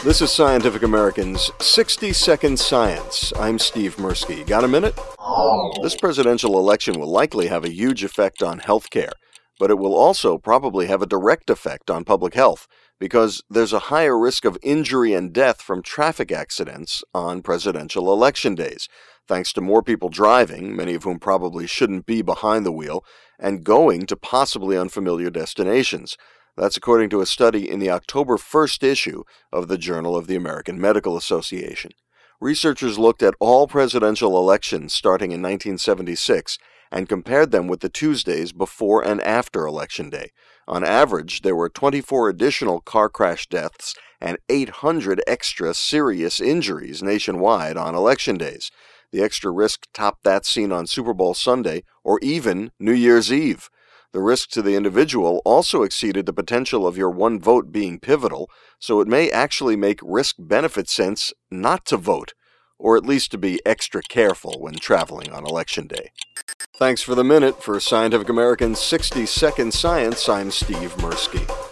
This is Scientific American's 60-Second Science. I'm Steve Mirsky. Got a minute? This presidential election will likely have a huge effect on healthcare, but it will also probably have a direct effect on public health because there's a higher risk of injury and death from traffic accidents on presidential election days, thanks to more people driving, many of whom probably shouldn't be behind the wheel, and going to possibly unfamiliar destinations. That's according to a study in the October 1st issue of the Journal of the American Medical Association. Researchers looked at all presidential elections starting in 1976 and compared them with the Tuesdays before and after Election Day. On average, there were 24 additional car crash deaths and 800 extra serious injuries nationwide on election days. The extra risk topped that seen on Super Bowl Sunday or even New Year's Eve. The risk to the individual also exceeded the potential of your one vote being pivotal, so it may actually make risk-benefit sense not to vote, or at least to be extra careful when traveling on Election Day. Thanks for the minute. For Scientific American's 60-Second Science, I'm Steve Mirsky.